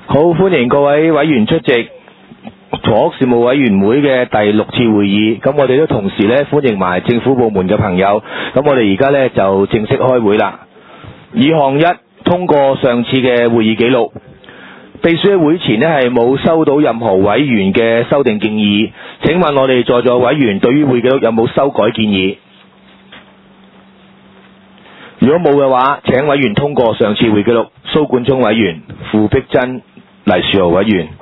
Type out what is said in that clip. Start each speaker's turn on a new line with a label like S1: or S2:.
S1: 好，歡迎各位委員出席房屋事務委員會嘅第6次會議。咁我哋都同時咧歡迎埋政府部門嘅朋友。咁我哋而家咧就正式開會啦。議項1，通過上次嘅會議記錄。秘書喺會前咧係冇收到任何委員嘅修訂建議。請問我哋在座委員對於會議記錄有冇修改建議？如果冇嘅話，請委員通過上次會議記錄。蘇冠聰委員、傅碧珍、黎樹豪委員。